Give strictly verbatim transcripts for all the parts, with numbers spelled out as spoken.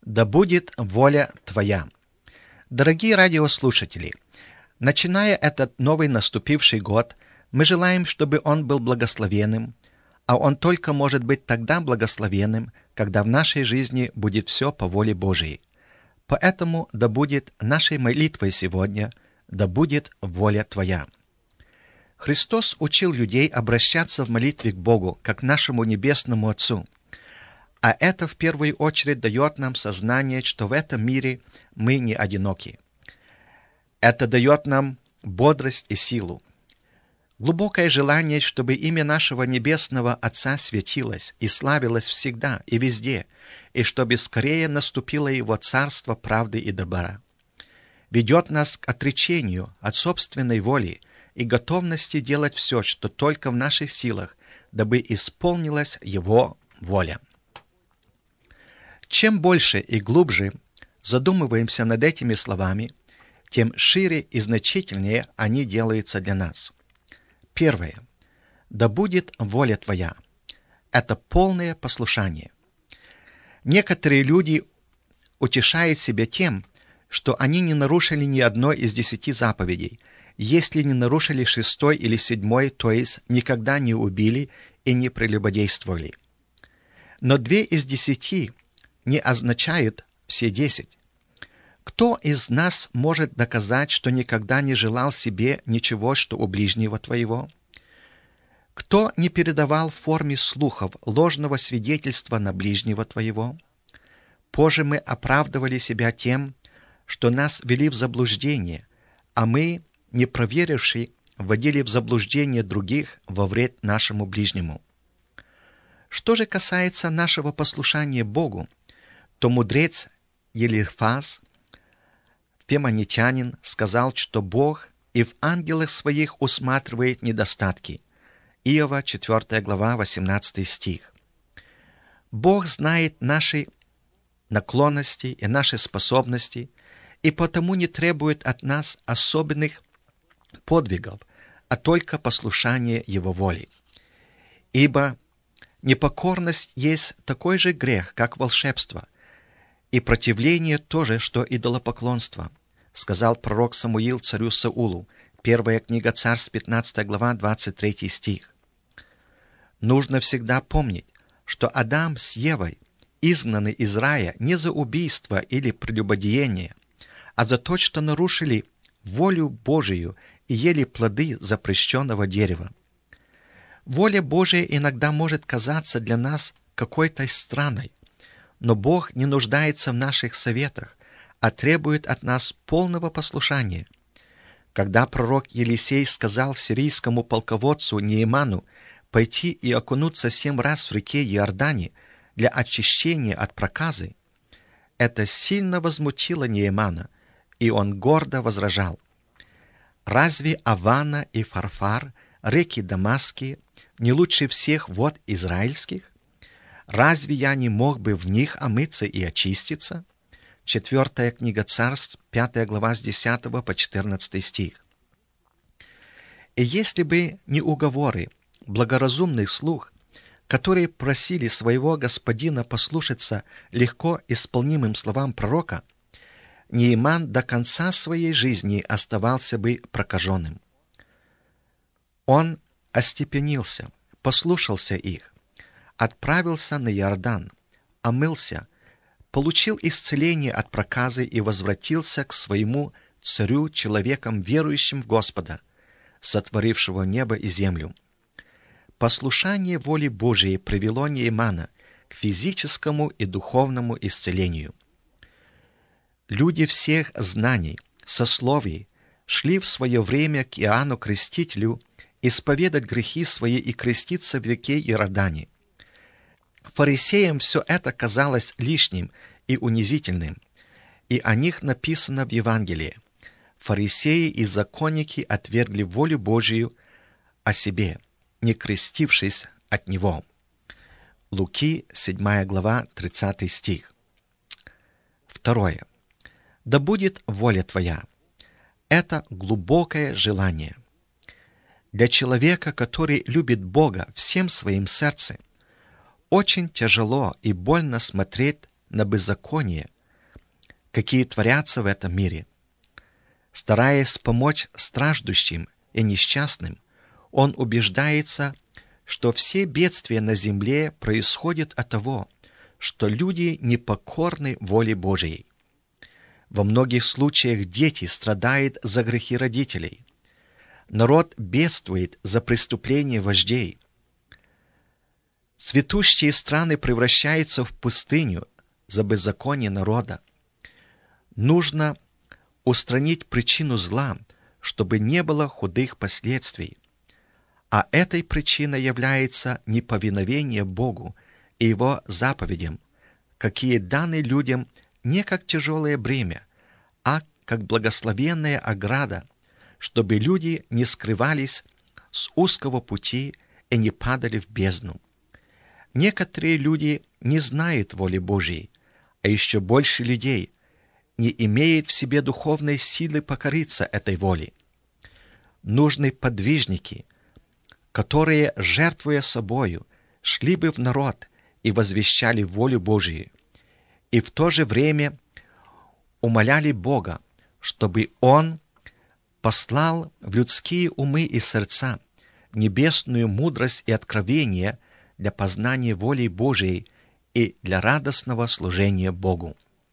Да будет воля Твоя. Дорогие радиослушатели, начиная этот новый наступивший год, мы желаем, чтобы он был благословенным, а он только может быть тогда благословенным, когда в нашей жизни будет все по воле Божией. Поэтому да будет нашей молитвой сегодня, да будет воля Твоя. Христос учил людей обращаться в молитве к Богу, как к нашему Небесному Отцу. А это в первую очередь дает нам сознание, что в этом мире мы не одиноки. Это дает нам бодрость и силу. Глубокое желание, чтобы имя нашего Небесного Отца светилось и славилось всегда и везде, и чтобы скорее наступило Его Царство правды и добра. Ведет нас к отречению от собственной воли и готовности делать все, что только в наших силах, дабы исполнилась Его воля. Чем больше и глубже задумываемся над этими словами, тем шире и значительнее они делаются для нас. Первое. Да будет воля Твоя. Это полное послушание. Некоторые люди утешают себя тем, что они не нарушили ни одной из десяти заповедей, если не нарушили шестой или седьмой, то есть никогда не убили и не прелюбодействовали. Но две из десяти не означают все десять. Кто из нас может доказать, что никогда не желал себе ничего, что у ближнего твоего? Кто не передавал в форме слухов ложного свидетельства на ближнего твоего? Позже мы оправдывали себя тем, что нас ввели в заблуждение, а мы, не проверивши, вводили в заблуждение других во вред нашему ближнему. Что же касается нашего послушания Богу, то мудрец Елифаз, Теманитянин, сказал, что Бог и в ангелах своих усматривает недостатки. Иова, четвёртая глава, восемнадцатый стих. Бог знает наши наклонности и наши способности, и потому не требует от нас особенных подвигов, а только послушание Его воли. Ибо непокорность есть такой же грех, как волшебство, и противление то же, что идолопоклонство, сказал пророк Самуил царю Саулу, первая книга Царств, пятнадцатая глава, двадцать третий стих. Нужно всегда помнить, что Адам с Евой изгнаны из рая не за убийство или прелюбодеяние, а за то, что нарушили волю Божию и ели плоды запрещенного дерева. Воля Божия иногда может казаться для нас какой-то странной, но Бог не нуждается в наших советах, а требует от нас полного послушания. Когда пророк Елисей сказал сирийскому полководцу Нееману пойти и окунуться семь раз в реке Иордане для очищения от проказы, это сильно возмутило Неемана, и он гордо возражал: «Разве Авана и Фарфар, реки Дамасские, не лучше всех вод израильских? Разве я не мог бы в них омыться и очиститься?» Четвертая книга Царств, пятая глава, с десятого по четырнадцатый стих. И если бы не уговоры благоразумных слуг, которые просили своего господина послушаться легко исполнимым словам пророка, Нееман до конца своей жизни оставался бы прокаженным. Он остепенился, послушался их, отправился на Иордан, омылся, получил исцеление от проказы и возвратился к своему царю человеком, верующим в Господа, сотворившего небо и землю. Послушание воли Божией привело Неемана к физическому и духовному исцелению. Люди всех знаний, сословий шли в свое время к Иоанну Крестителю исповедать грехи свои и креститься в реке Иордане. Фарисеям все это казалось лишним и унизительным, и о них написано в Евангелии: «Фарисеи и законники отвергли волю Божию о себе, не крестившись от Него». Луки, седьмая глава, тридцатый стих. Второе. Да будет воля Твоя. Это глубокое желание. Для человека, который любит Бога всем своим сердцем, очень тяжело и больно смотреть на беззаконие, какие творятся в этом мире. Стараясь помочь страждущим и несчастным, он убеждается, что все бедствия на земле происходят от того, что люди непокорны воле Божией. Во многих случаях дети страдают за грехи родителей. Народ бедствует за преступления вождей. Цветущие страны превращаются в пустыню за беззаконие народа. Нужно устранить причину зла, чтобы не было худых последствий. А этой причиной является неповиновение Богу и Его заповедям, какие даны людям не как тяжелое бремя, а как благословенная ограда, чтобы люди не скрывались с узкого пути и не падали в бездну. Некоторые люди не знают воли Божьей, а еще больше людей не имеют в себе духовной силы покориться этой воле. Нужны подвижники, которые, жертвуя собою, шли бы в народ и возвещали волю Божию, и в то же время умоляли Бога, чтобы Он послал в людские умы и сердца небесную мудрость и откровение для познания воли Божией и для радостного служения Богу.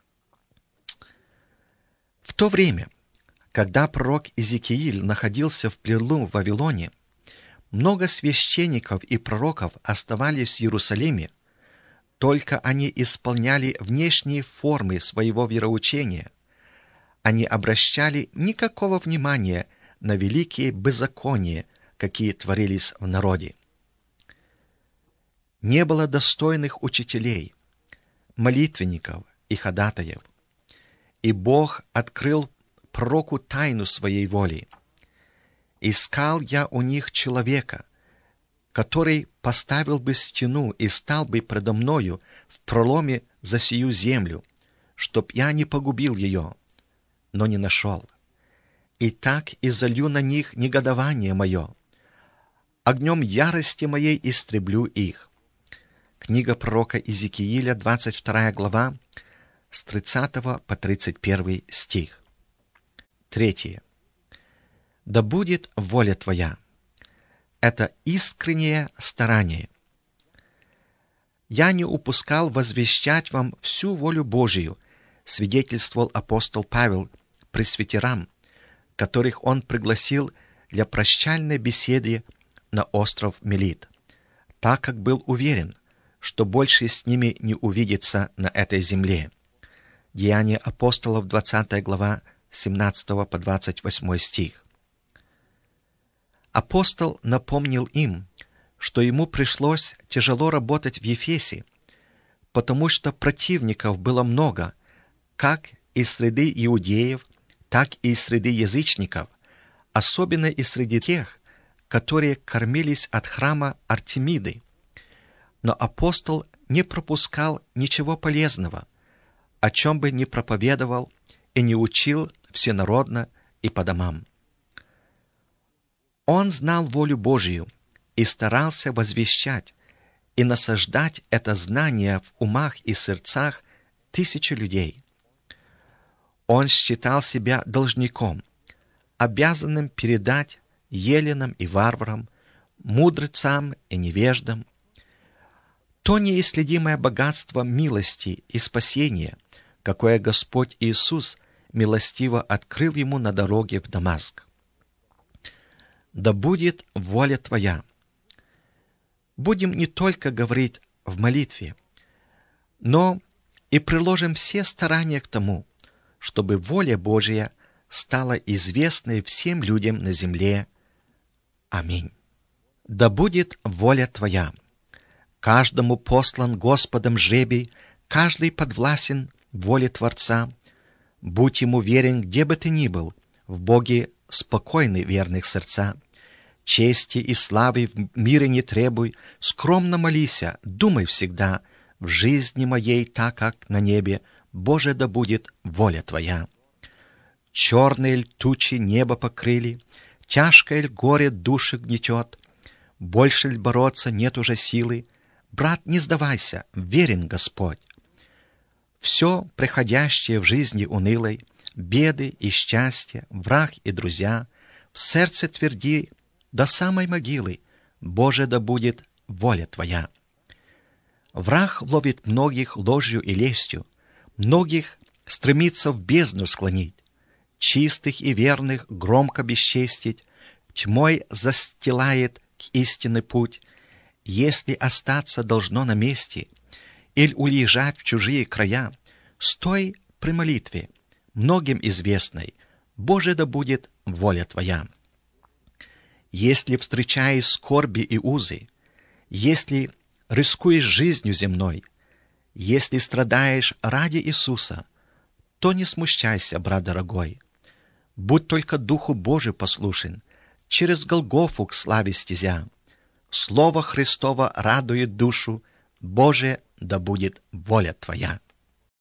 В то время, когда пророк Иезекииль находился в плену в Вавилоне, много священников и пророков оставались в Иерусалиме, только они исполняли внешние формы своего вероучения. Они обращали никакого внимания на великие беззакония, какие творились в народе. Не было достойных учителей, молитвенников и ходатаев, и Бог открыл пророку тайну своей воли. «Искал я у них человека, который поставил бы стену и стал бы предо мною в проломе за сию землю, чтоб я не погубил ее, но не нашел. И так и залью на них негодование мое, огнем ярости моей истреблю их». Книга пророка Иезекииля, двадцать вторая глава, с тридцатого по тридцать первый стих. Третье. «Да будет воля Твоя». Это искреннее старание. «Я не упускал возвещать вам всю волю Божию», свидетельствовал апостол Павел пресвитерам, которых он пригласил для прощальной беседы на остров Мелит, так как был уверен, что больше с ними не увидится на этой земле. Деяния апостолов, двадцатая глава, с семнадцатого по двадцать восьмой стих. Апостол напомнил им, что ему пришлось тяжело работать в Ефесе, потому что противников было много, как из среды иудеев, так и из среды язычников, особенно и среди тех, которые кормились от храма Артемиды. Но апостол не пропускал ничего полезного, о чем бы ни проповедовал и не учил всенародно и по домам. Он знал волю Божию и старался возвещать и насаждать это знание в умах и сердцах тысячи людей. Он считал себя должником, обязанным передать еленам и варварам, мудрецам и невеждам то неисследимое богатство милости и спасения, какое Господь Иисус милостиво открыл ему на дороге в Дамаск. «Да будет воля Твоя». Будем не только говорить в молитве, но и приложим все старания к тому, чтобы воля Божия стала известной всем людям на земле. Аминь. Да будет воля Твоя. Каждому послан Господом жребий, каждый подвластен воле Творца. Будь ему верен, где бы ты ни был, в Боге спокойны верных сердца. Чести и славы в мире не требуй, скромно молися, думай всегда, в жизни моей так, как на небе, Боже, да будет воля Твоя. Черные ль тучи небо покрыли, тяжкое ль горе души гнетет, больше ль бороться нет уже силы, брат, не сдавайся, верен Господь. все приходящее в жизни унылой, беды и счастья, враг и друзья, в сердце тверди до самой могилы, Боже, да будет воля Твоя. Враг ловит многих ложью и лестью, многих стремится в бездну склонить, чистых и верных громко бесчестить, тьмой застилает к истинный путь. Если остаться должно на месте или уезжать в чужие края, стой при молитве, многим известной, Боже, да будет воля Твоя. Если встречаешь скорби и узы, если рискуешь жизнью земной, если страдаешь ради Иисуса, то не смущайся, брат дорогой. Будь только Духу Божию послушен, через Голгофу к славе стезя. Слово Христово радует душу, Боже, да будет воля Твоя.